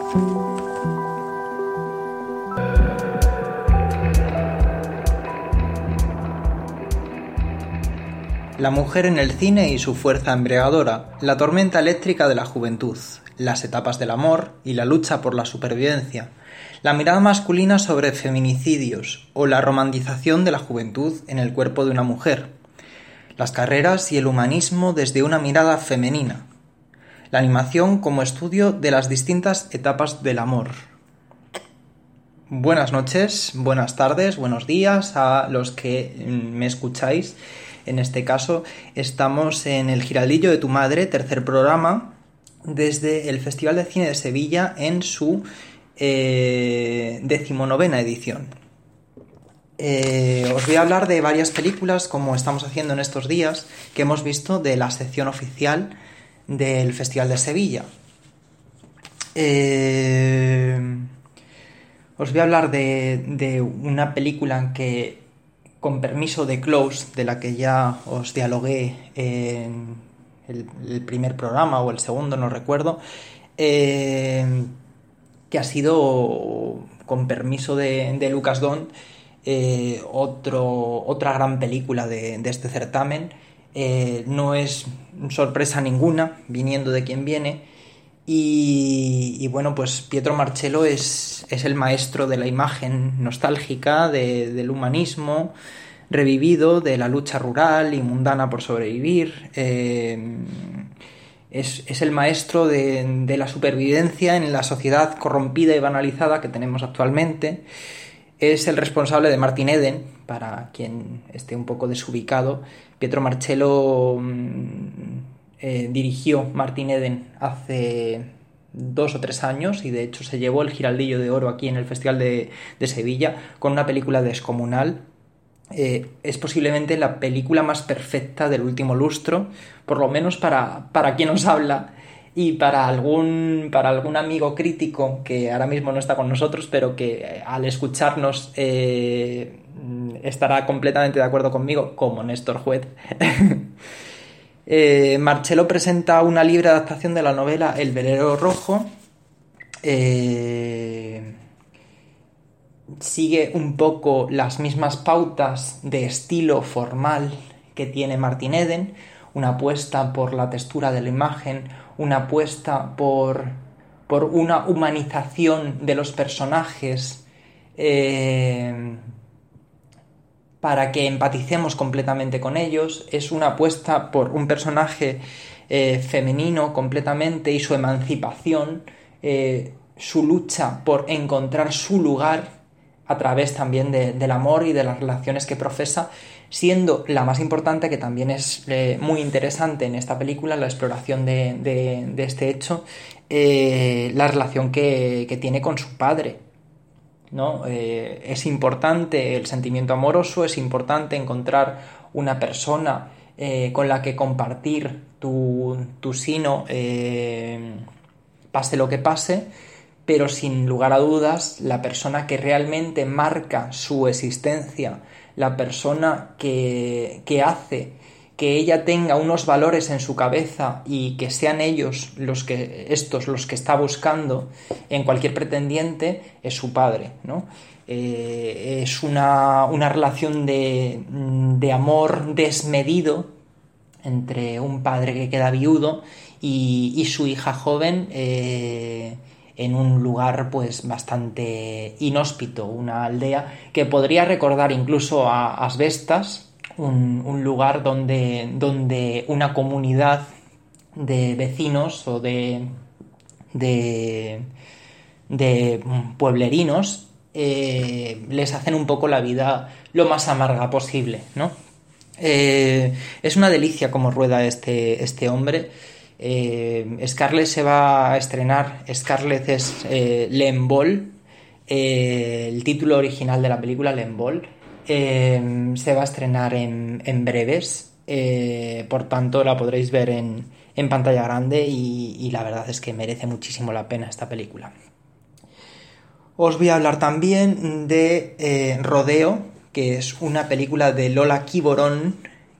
La mujer en el cine y su fuerza embriagadora, la tormenta eléctrica de la juventud, las etapas del amor y la lucha por la supervivencia, la mirada masculina sobre feminicidios o la romantización de la juventud en el cuerpo de una mujer, las carreras y el humanismo desde una mirada femenina, la animación como estudio de las distintas etapas del amor. Buenas noches, buenas tardes, buenos días a los que me escucháis. En este caso estamos en el Giraldillo de tu Madre, tercer programa, desde el Festival de Cine de Sevilla en su 19ª edición. Os voy a hablar de varias películas, como estamos haciendo en estos días, que hemos visto de la sección oficial del Festival de Sevilla. Os voy a hablar de una película que, con permiso de Close, de la que ya os dialogué en el primer programa o el segundo, no recuerdo, que ha sido, con permiso de Lucas Don, otra gran película de este certamen. No es sorpresa ninguna, viniendo de quien viene. Y bueno, pues Pietro Marcello es el maestro de la imagen nostálgica, del humanismo revivido, de la lucha rural y mundana por sobrevivir. Es el maestro de la supervivencia en la sociedad corrompida y banalizada que tenemos actualmente. Es el responsable de Martin Eden, para quien esté un poco desubicado. Pietro Marcello dirigió Martin Eden hace 2 o 3 años y de hecho se llevó el Giraldillo de Oro aquí en el Festival de Sevilla con una película descomunal. Es posiblemente la película más perfecta del último lustro, por lo menos para quien os habla y para algún amigo crítico que ahora mismo no está con nosotros, pero que al escucharnos estará completamente de acuerdo conmigo, como Néstor Juez. Marcello presenta una libre adaptación de la novela El velero rojo. Sigue un poco las mismas pautas de estilo formal que tiene Martin Eden, una apuesta por la textura de la imagen, una apuesta por una humanización de los personajes, para que empaticemos completamente con ellos. Es una apuesta por un personaje femenino completamente y su emancipación, su lucha por encontrar su lugar a través también del amor y de las relaciones que profesa, siendo la más importante, que también es muy interesante en esta película, la exploración de este hecho, la relación que tiene con su padre, ¿no? Es importante el sentimiento amoroso, es importante encontrar una persona con la que compartir tu sino, pase lo que pase, pero sin lugar a dudas la persona que realmente marca su existencia, la persona que hace que ella tenga unos valores en su cabeza y que sean ellos los que está buscando en cualquier pretendiente, es su padre, ¿no? Es una relación de amor desmedido entre un padre que queda viudo y su hija joven, en un lugar pues bastante inhóspito, una aldea que podría recordar incluso a Asbestas, un lugar donde una comunidad de vecinos o de pueblerinos les hacen un poco la vida lo más amarga posible, ¿no? Es una delicia cómo rueda este hombre. Scarlett se va a estrenar. Scarlett es Lemboll, el título original de la película, Lemboll. Se va a estrenar en breves, por tanto la podréis ver en pantalla grande y la verdad es que merece muchísimo la pena esta película. Os voy a hablar también de Rodeo, que es una película de Lola Quiborón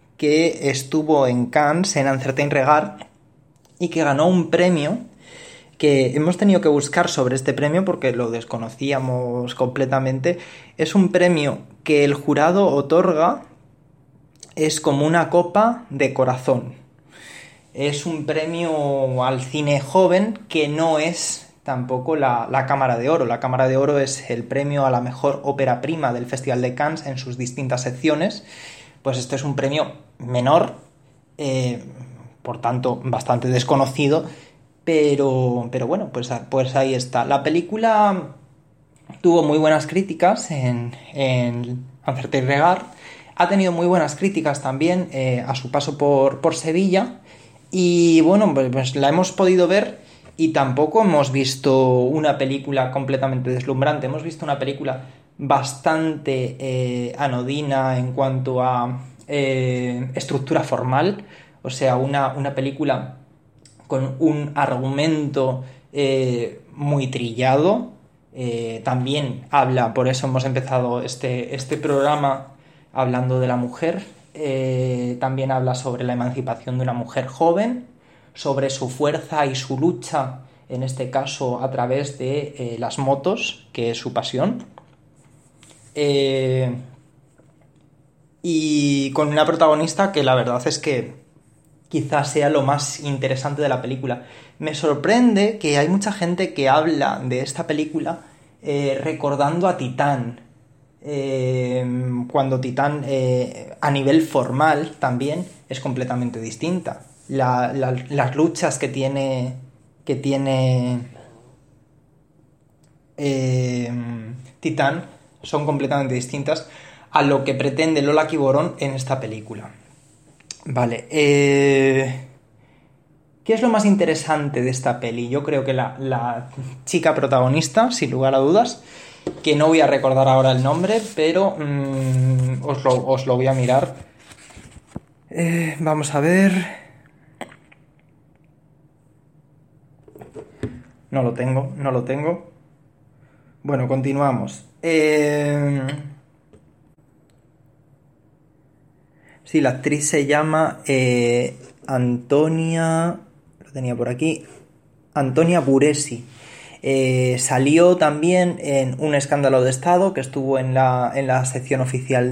que estuvo en Cannes, en Un Certain Regard, y que ganó un premio que hemos tenido que buscar sobre este premio porque lo desconocíamos completamente. Es un premio que el jurado otorga, es como una copa de corazón. Es un premio al cine joven que no es tampoco la Cámara de Oro. La Cámara de Oro es el premio a la mejor ópera prima del Festival de Cannes en sus distintas secciones. Pues esto es un premio menor, por tanto bastante desconocido, pero bueno, pues ahí está. La película tuvo muy buenas críticas en Acerté y Regar. Ha tenido muy buenas críticas también a su paso por Sevilla. Y bueno, pues la hemos podido ver y tampoco hemos visto una película completamente deslumbrante. Hemos visto una película bastante anodina en cuanto a estructura formal. O sea, una película con un argumento muy trillado. También habla, por eso hemos empezado este programa hablando de la mujer. También habla sobre la emancipación de una mujer joven, sobre su fuerza y su lucha, en este caso a través de las motos, que es su pasión. Y con una protagonista que la verdad es que quizás sea lo más interesante de la película. Me sorprende que hay mucha gente que habla de esta película recordando a Titán. Cuando Titán a nivel formal también es completamente distinta. Las luchas que tiene Titán son completamente distintas a lo que pretende Lola Kiborón en esta película. Vale, ¿qué es lo más interesante de esta peli? Yo creo que la chica protagonista, sin lugar a dudas, que no voy a recordar ahora el nombre, pero os lo voy a mirar. Vamos a ver. No lo tengo. Bueno, continuamos. Sí, la actriz se llama Antonia... Lo tenía por aquí. Antonia Buresi. Salió también en Un escándalo de Estado, que estuvo en la sección oficial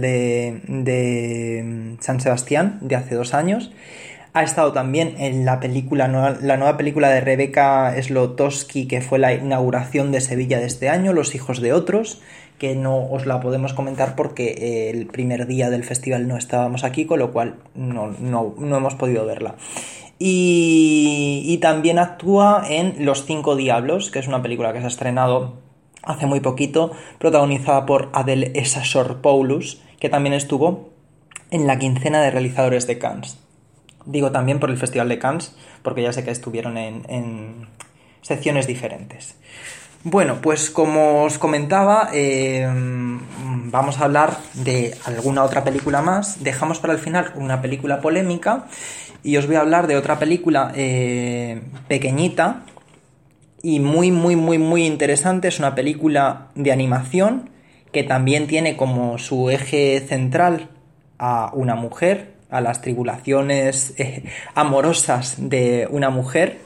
de San Sebastián de hace 2 años. Ha estado también en la nueva película de Rebecca Slotowski, que fue la inauguración de Sevilla de este año, Los hijos de otros, que no os la podemos comentar porque el primer día del festival no estábamos aquí, con lo cual no hemos podido verla. Y también actúa en Los cinco diablos, que es una película que se ha estrenado hace muy poquito, protagonizada por Adele Exarchopoulos, que también estuvo en la quincena de realizadores de Cannes. Digo también por el Festival de Cannes, porque ya sé que estuvieron en secciones diferentes. Bueno, pues como os comentaba, vamos a hablar de alguna otra película más. Dejamos para el final una película polémica y os voy a hablar de otra película pequeñita y muy, muy, muy, muy interesante. Es una película de animación que también tiene como su eje central a una mujer, a las tribulaciones amorosas de una mujer.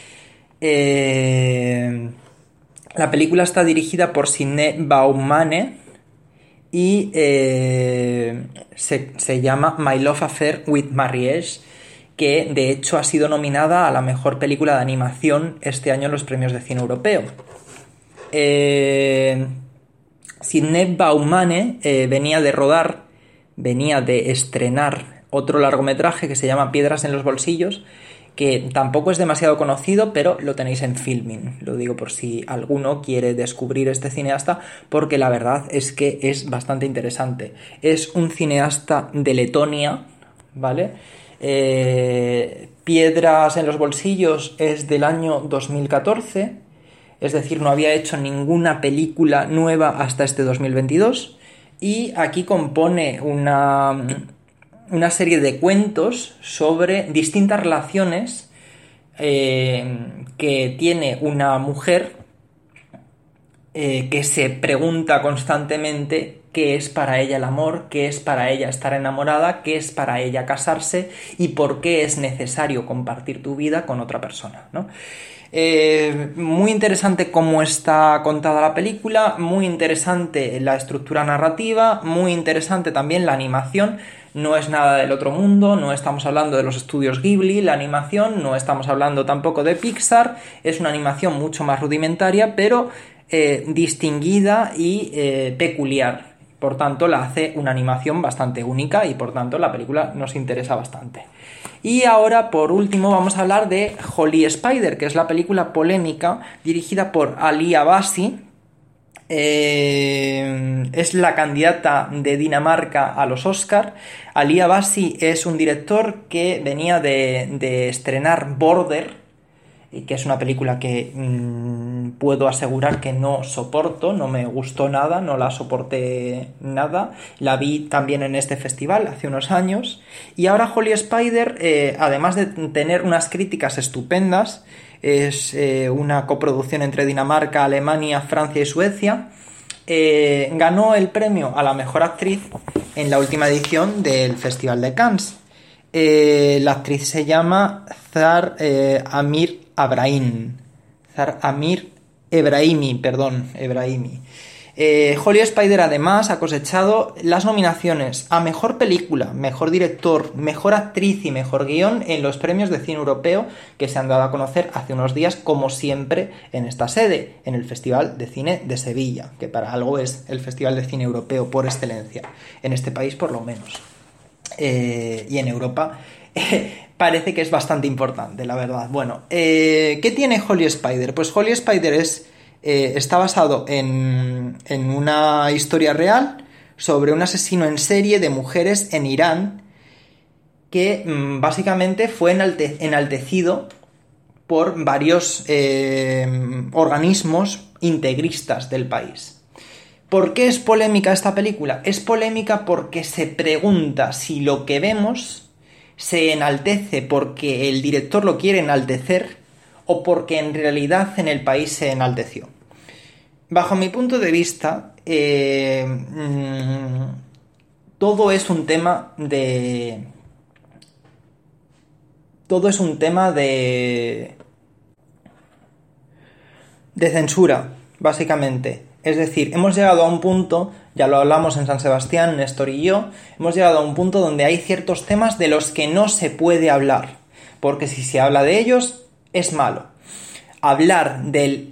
La película está dirigida por Sidney Baumane y se llama My Love Affair with Marriage, que de hecho ha sido nominada a la mejor película de animación este año en los premios de cine europeo. Sidney Baumane venía de estrenar otro largometraje que se llama Piedras en los bolsillos, que tampoco es demasiado conocido, pero lo tenéis en Filmin. Lo digo por si alguno quiere descubrir este cineasta, porque la verdad es que es bastante interesante. Es un cineasta de Letonia, ¿vale? Piedras en los bolsillos es del año 2014, es decir, no había hecho ninguna película nueva hasta este 2022, y aquí compone una serie de cuentos sobre distintas relaciones que tiene una mujer que se pregunta constantemente qué es para ella el amor, qué es para ella estar enamorada, qué es para ella casarse y por qué es necesario compartir tu vida con otra persona, ¿no? Muy interesante cómo está contada la película, muy interesante la estructura narrativa, muy interesante también la animación. No es nada del otro mundo, no estamos hablando de los estudios Ghibli, la animación, no estamos hablando tampoco de Pixar, es una animación mucho más rudimentaria, pero distinguida y peculiar. Por tanto, la hace una animación bastante única y por tanto la película nos interesa bastante. Y ahora, por último, vamos a hablar de Holy Spider, que es la película polémica dirigida por Ali Abbasi. Es la candidata de Dinamarca a los Oscar. Ali Abbasi es un director que venía de estrenar Border, que es una película que puedo asegurar que no soporto, no me gustó nada, no la soporté nada. La vi también en este festival hace unos años. Y ahora Holy Spider, además de tener unas críticas estupendas, es una coproducción entre Dinamarca, Alemania, Francia y Suecia. Ganó el premio a la mejor actriz en la última edición del Festival de Cannes. La actriz se llama Zahar Amir Ebrahimi. Holy Spider además ha cosechado las nominaciones a Mejor Película, Mejor Director, Mejor Actriz y Mejor Guión en los premios de cine europeo que se han dado a conocer hace unos días, como siempre, en esta sede, en el Festival de Cine de Sevilla, que para algo es el Festival de Cine Europeo por excelencia, en este país por lo menos. Y en Europa parece que es bastante importante, la verdad. Bueno, ¿qué tiene Holy Spider? Pues Holy Spider está basado en una historia real sobre un asesino en serie de mujeres en Irán que básicamente fue enaltecido por varios organismos integristas del país. ¿Por qué es polémica esta película? Es polémica porque se pregunta si lo que vemos se enaltece porque el director lo quiere enaltecer o porque en realidad en el país se enalteció. Bajo mi punto de vista, todo es un tema de censura, básicamente. Es decir, hemos llegado a un punto, ya lo hablamos en San Sebastián, Néstor y yo, hemos llegado a un punto donde hay ciertos temas de los que no se puede hablar, porque si se habla de ellos, es malo. Hablar del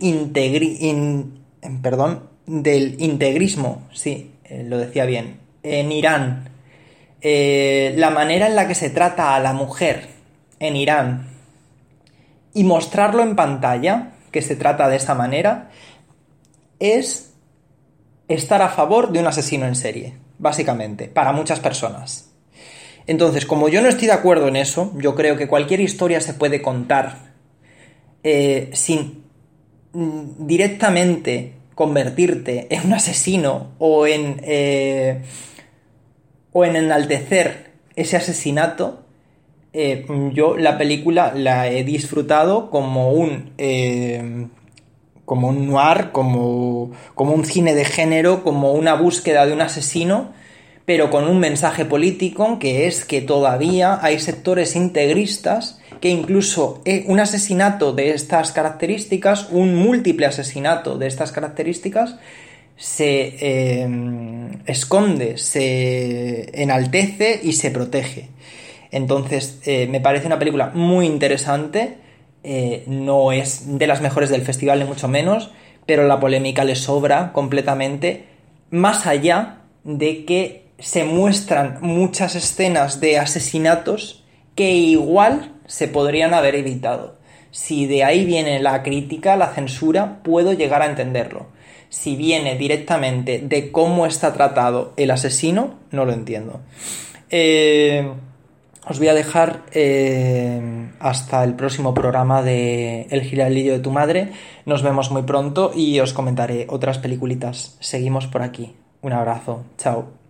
integrismo, sí, lo decía bien, en Irán, la manera en la que se trata a la mujer en Irán y mostrarlo en pantalla, que se trata de esa manera, es estar a favor de un asesino en serie, básicamente, para muchas personas. Entonces, como yo no estoy de acuerdo en eso, yo creo que cualquier historia se puede contar sin directamente convertirte en un asesino o en enaltecer ese asesinato. Yo la película la he disfrutado como un noir, como un cine de género, como una búsqueda de un asesino, pero con un mensaje político, que es que todavía hay sectores integristas que incluso un asesinato de estas características, un múltiple asesinato de estas características, se esconde, se enaltece y se protege. Entonces, me parece una película muy interesante. No es de las mejores del festival, ni mucho menos, pero la polémica le sobra completamente, más allá de que se muestran muchas escenas de asesinatos que igual se podrían haber evitado. Si de ahí viene la crítica, la censura, puedo llegar a entenderlo. Si viene directamente de cómo está tratado el asesino, no lo entiendo. Os voy a dejar hasta el próximo programa de El Giraldillo de tu madre. Nos vemos muy pronto y os comentaré otras peliculitas. Seguimos por aquí. Un abrazo. Chao.